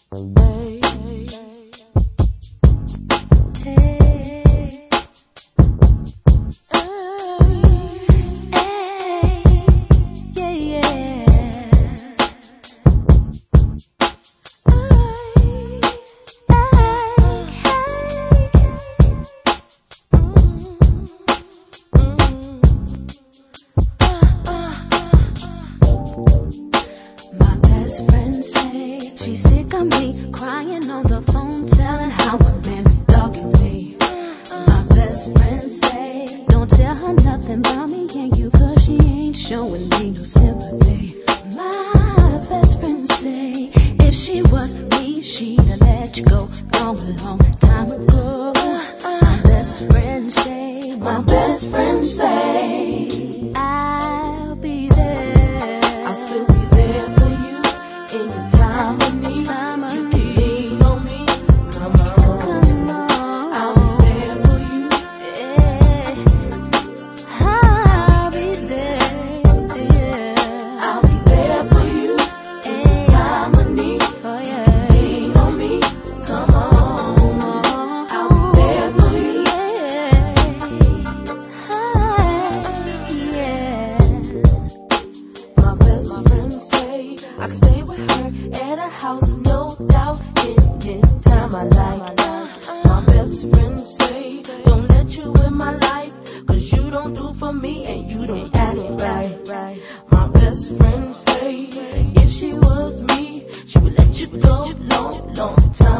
Friends say she's sick of me, crying on the phone, telling how a man be dogging me. My best friends say don't tell her nothing about me and you, 'cause she ain't showing me no sympathy. My best friends say if she was me, she'd have let you go long time ago. My best friends say I'll be there. I'll still be there for you. In the time of need, you can lean on me. Come on, I'll be there for you. Yeah. I'll be there. Yeah. I'll be there for you. In the time of need, oh, yeah. You can lean on me. Come on, I'll be there for you. Yeah. My best friend say I can stay with her at a house, no doubt, anytime I like. My best friend say don't let you in my life, 'cause you don't do for me and you don't act right. My best friend say if she was me, she would let you go long time